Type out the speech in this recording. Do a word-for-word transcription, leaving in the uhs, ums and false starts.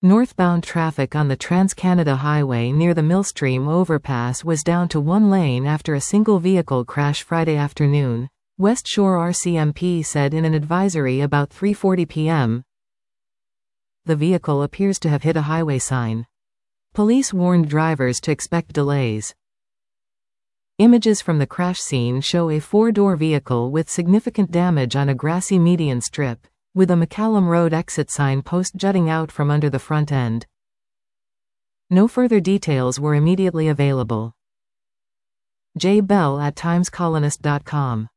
Northbound traffic on the Trans-Canada Highway near the Millstream overpass was down to one lane after a single vehicle crash Friday afternoon, West Shore R C M P said in an advisory about three forty p m The vehicle appears to have hit a highway sign. Police warned drivers to expect delays. Images from the crash scene show a four-door vehicle with significant damage on a grassy median strip, with a McCallum Road exit sign post jutting out from under the front end. No further details were immediately available. Jay Bell at times colonist dot com